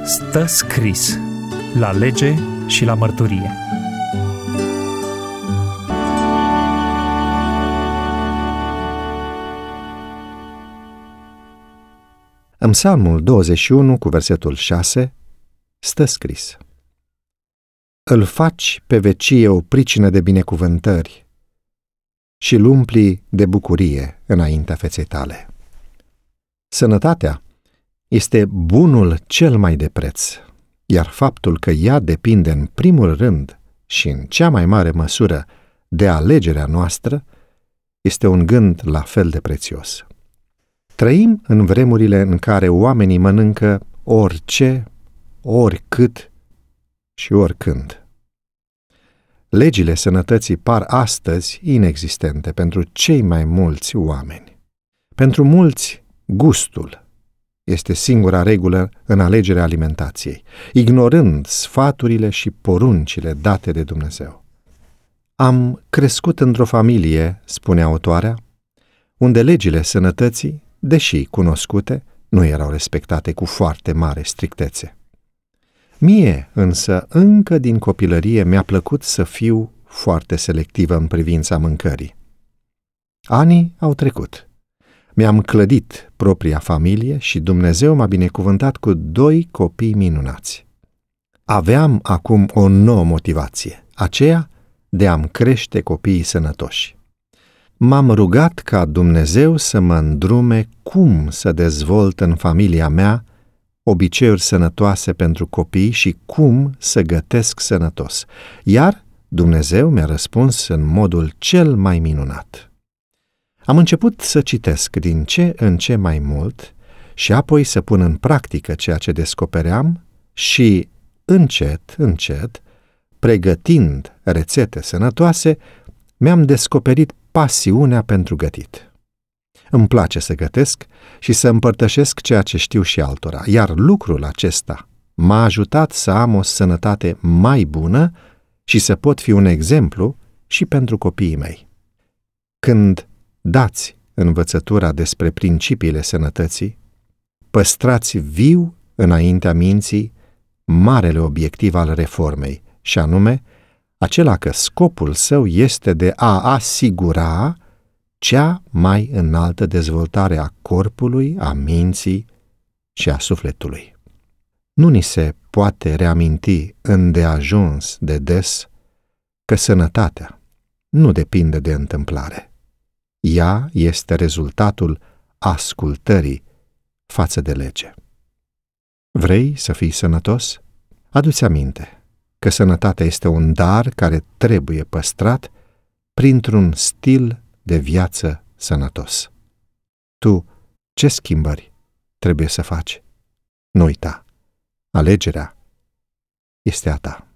Stă scris la lege și la mărturie. În Psalmul 21, cu versetul 6, stă scris: Îl faci pe vecie o pricină de binecuvântări și îl umpli de bucurie înaintea feței tale. Sănătatea este bunul cel mai de preț, iar faptul că ea depinde în primul rând și în cea mai mare măsură de alegerea noastră este un gând la fel de prețios. Trăim în vremurile în care oamenii mănâncă orice, oricât și oricând. Legile sănătății par astăzi inexistente pentru cei mai mulți oameni. Pentru mulți, gustul este singura regulă în alegerea alimentației, ignorând sfaturile și poruncile date de Dumnezeu. Am crescut într-o familie, spune autoarea, unde legile sănătății, deși cunoscute, nu erau respectate cu foarte mare strictețe. Mie, însă, încă din copilărie mi-a plăcut să fiu foarte selectivă în privința mâncării. Anii au trecut. Mi-am clădit propria familie și Dumnezeu m-a binecuvântat cu 2 copii minunați. Aveam acum o nouă motivație, aceea de a-mi crește copiii sănătoși. M-am rugat ca Dumnezeu să mă îndrume cum să dezvolt în familia mea obiceiuri sănătoase pentru copii și cum să gătesc sănătos, iar Dumnezeu mi-a răspuns în modul cel mai minunat. Am început să citesc din ce în ce mai mult și apoi să pun în practică ceea ce descopeream și, încet, încet, pregătind rețete sănătoase, mi-am descoperit pasiunea pentru gătit. Îmi place să gătesc și să împărtășesc ceea ce știu și altora, iar lucrul acesta m-a ajutat să am o sănătate mai bună și să pot fi un exemplu și pentru copiii mei. Când dați învățătura despre principiile sănătății, păstrați viu înaintea minții marele obiectiv al reformei, și anume acela că scopul său este de a asigura cea mai înaltă dezvoltare a corpului, a minții și a sufletului. Nu ni se poate reaminti îndeajuns de des că sănătatea nu depinde de întâmplare. Ea este rezultatul ascultării față de lege. Vrei să fii sănătos? Adu-ți aminte că sănătatea este un dar care trebuie păstrat printr-un stil de viață sănătos. Tu ce schimbări trebuie să faci? Nu uita, alegerea este a ta.